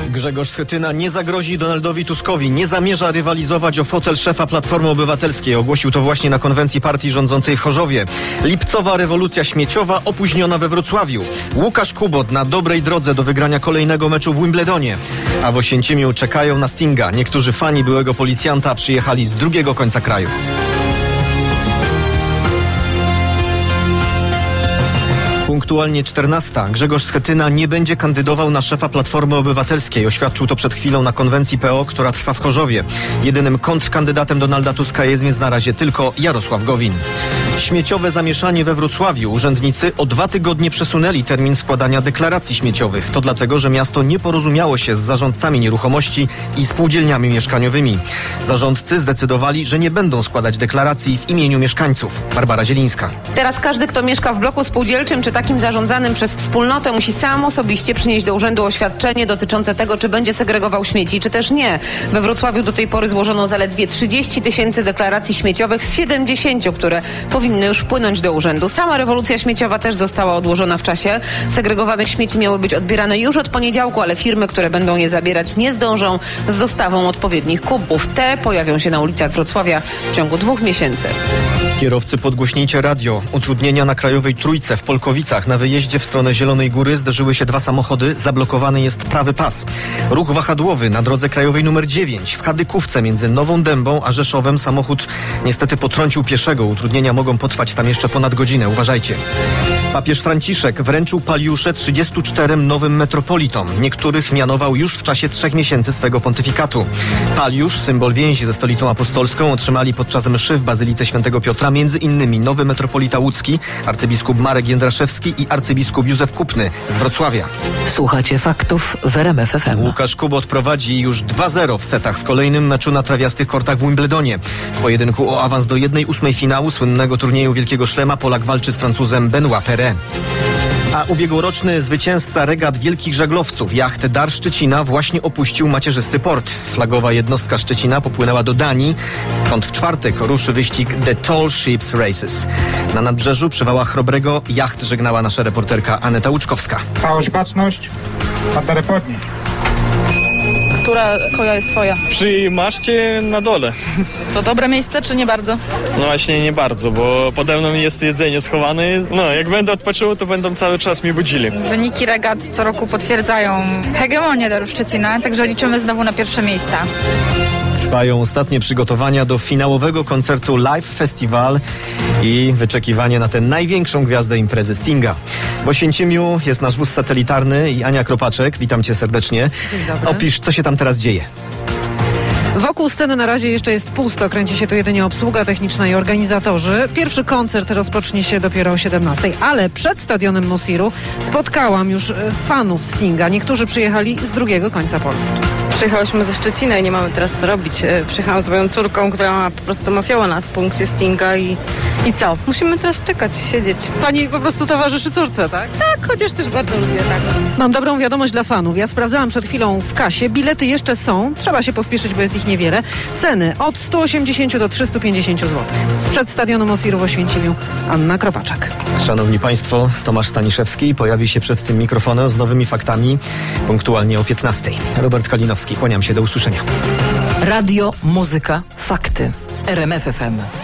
Grzegorz Schetyna nie zagrozi Donaldowi Tuskowi, nie zamierza rywalizować o fotel szefa Platformy Obywatelskiej. Ogłosił to właśnie na konwencji partii rządzącej w Chorzowie. Lipcowa rewolucja śmieciowa opóźniona we Wrocławiu. Łukasz Kubot na dobrej drodze do wygrania kolejnego meczu w Wimbledonie. A w Oświęcimiu czekają na Stinga. Niektórzy fani byłego policjanta przyjechali z drugiego końca kraju. Punktualnie 14. Grzegorz Schetyna nie będzie kandydował na szefa Platformy Obywatelskiej. Oświadczył to przed chwilą na konwencji PO, która trwa w Chorzowie. Jedynym kontrkandydatem Donalda Tuska jest więc na razie tylko Jarosław Gowin. Śmieciowe zamieszanie we Wrocławiu. Urzędnicy o 2 tygodnie przesunęli termin składania deklaracji śmieciowych. To dlatego, że miasto nie porozumiało się z zarządcami nieruchomości i spółdzielniami mieszkaniowymi. Zarządcy zdecydowali, że nie będą składać deklaracji w imieniu mieszkańców. Barbara Zielińska. Teraz każdy, kto mieszka w bloku spółdzielczym czy takim zarządzanym przez wspólnotę, musi sam osobiście przynieść do urzędu oświadczenie dotyczące tego, czy będzie segregował śmieci, czy też nie. We Wrocławiu do tej pory złożono zaledwie 30 000 deklaracji śmieciowych z 70, które powinny już wpłynąć do urzędu. Sama rewolucja śmieciowa też została odłożona w czasie. Segregowane śmieci miały być odbierane już od poniedziałku, ale firmy, które będą je zabierać, nie zdążą z dostawą odpowiednich kubów. Te pojawią się na ulicach Wrocławia w ciągu 2 miesięcy. Kierowcy, podgłośnijcie radio. Utrudnienia na Krajowej Trójce w Polkowicach. Na wyjeździe w stronę Zielonej Góry zderzyły się 2 samochody. Zablokowany jest prawy pas. Ruch wahadłowy na drodze krajowej nr 9. W Kadykówce między Nową Dębą a Rzeszowem samochód niestety potrącił pieszego. Utrudnienia mogą potrwać tam jeszcze ponad godzinę. Uważajcie. Papież Franciszek wręczył paliusze 34 nowym metropolitom. Niektórych mianował już w czasie 3 miesięcy swego pontyfikatu. Paliusz, symbol więzi ze stolicą apostolską, otrzymali podczas mszy w Bazylice Świętego Piotra między innymi nowy metropolita łódzki, arcybiskup Marek Jędraszewski i arcybiskup Józef Kupny z Wrocławia. Słuchacie faktów w RMF FM. Łukasz Kubot prowadzi już 2-0 w setach w kolejnym meczu na trawiastych kortach w Wimbledonie. W pojedynku o awans do 1/8 finału słynnego turnieju Wielkiego Szlema Polak walczy z Francuzem Benoît Paire. A ubiegłoroczny zwycięzca regat wielkich żaglowców, jacht Dar Szczecina, właśnie opuścił macierzysty port. Flagowa jednostka Szczecina popłynęła do Danii, skąd w czwartek ruszy wyścig The Tall Ships Races. Na nadbrzeżu przy wałach Chrobrego jacht żegnała nasza reporterka Aneta Łuczkowska. Całość, baczność, baterię podnieść. Która koja jest twoja? Przy maszcie na dole. To dobre miejsce, czy nie bardzo? No właśnie nie bardzo, bo pode mną jest jedzenie schowane. No jak będę odpoczywał, to będą cały czas mi budzili. Wyniki regat co roku potwierdzają hegemonię Darów Szczecina, także liczymy znowu na pierwsze miejsca. Trwają ostatnie przygotowania do finałowego koncertu Live Festival i wyczekiwanie na tę największą gwiazdę imprezy Stinga. W Oświęcimiu jest nasz wóz satelitarny i Ania Kropaczek. Witam cię serdecznie. Dzień dobry. Opisz, co się tam teraz dzieje. Wokół sceny na razie jeszcze jest pusto. Kręci się tu jedynie obsługa techniczna i organizatorzy. Pierwszy koncert rozpocznie się dopiero o 17:00, ale przed stadionem Mosiru spotkałam już fanów Stinga. Niektórzy przyjechali z drugiego końca Polski. Przyjechałyśmy ze Szczecina i nie mamy teraz co robić. Przyjechałam z moją córką, która po prostu mafiała nas w punkcie Stinga i co? Musimy teraz czekać, siedzieć. Pani po prostu towarzyszy córce, tak? Tak, chociaż też bardzo lubię, tak. Mam dobrą wiadomość dla fanów. Ja sprawdzałam przed chwilą w kasie. Bilety jeszcze są. Trzeba się pospieszyć, bo jest ich niewiele. Ceny od 180 do 350 zł. Sprzed stadionu Mosiru w Oświęcimiu Anna Kropaczak. Szanowni Państwo, Tomasz Staniszewski pojawi się przed tym mikrofonem z nowymi faktami punktualnie o 15:00. Robert Kalinowski, kłaniam się, do usłyszenia. Radio, muzyka, fakty. RMF FM.